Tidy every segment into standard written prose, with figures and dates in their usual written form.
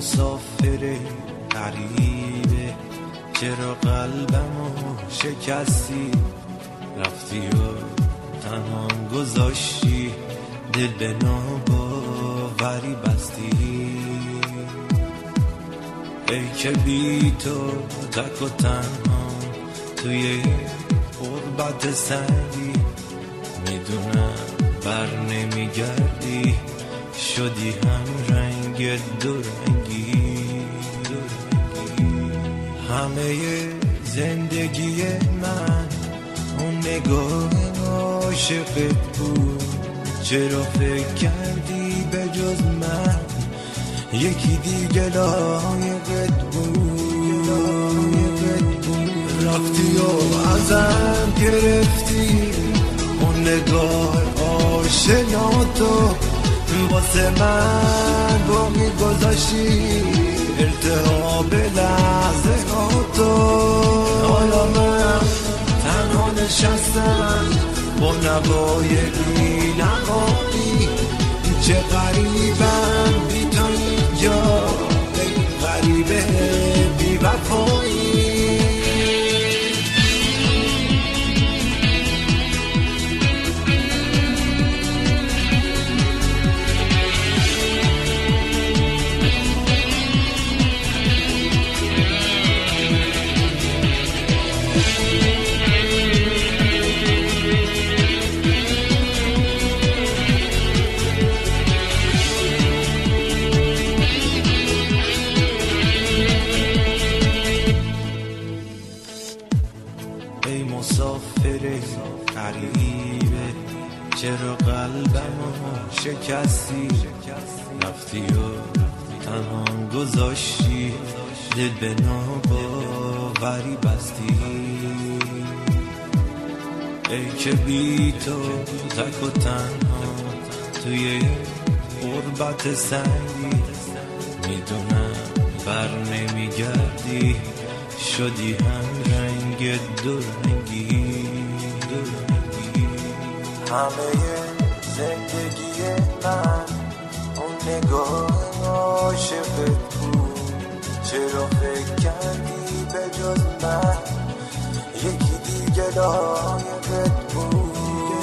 مسافر غریبه، چرا قلبمو شکستی؟ رفتی و تنها گذاشتی، دل به ناباوری بستی. ای که بی تو تک و تنها توی غربت سنگی، میدونم بر نمیگردی، شدی هم رنگ دورنگی. همه زندگی من اون نگاه عاشقت بود، چرا فکر کردی به جز من یکی دیگه لایقت بود؟ رفتی و ازم گرفتی اون نگاه آشناتو، واسه من باقی گذاشتی التهاب لحظه هاتو. حالا من تنها نشستم با نوای بی نهایی، چه غریبم بی تو اینجا، ای غریبه بی وفایی. ای مسافر غریبه، چرا قلبمو شکستی؟ رفتی و تنها گذاشتی، دل به ناباوری بستی. ای که بی تو تک و تنها توی غربت سنگی، میدونم بر نمیگردی، شدی هم رنگ دورنگی. همه زندگی من اون نگاه عاشقت بود، چرا فکر کردی به جز من یکی دیگه لایقت بود؟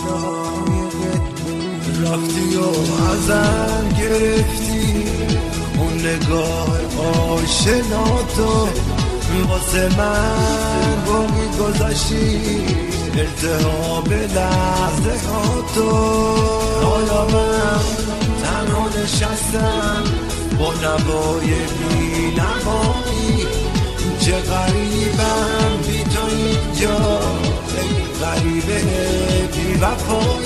رفتی و ازم گرفتی اون نگاه آشناتو، واسه من باقی گذاشتی التهاب لحظه هاتو. حالا من تنها نشستم با نوای بی نهایی، چه غریبم بی تو اینجا، ای غریبه بی وفایی.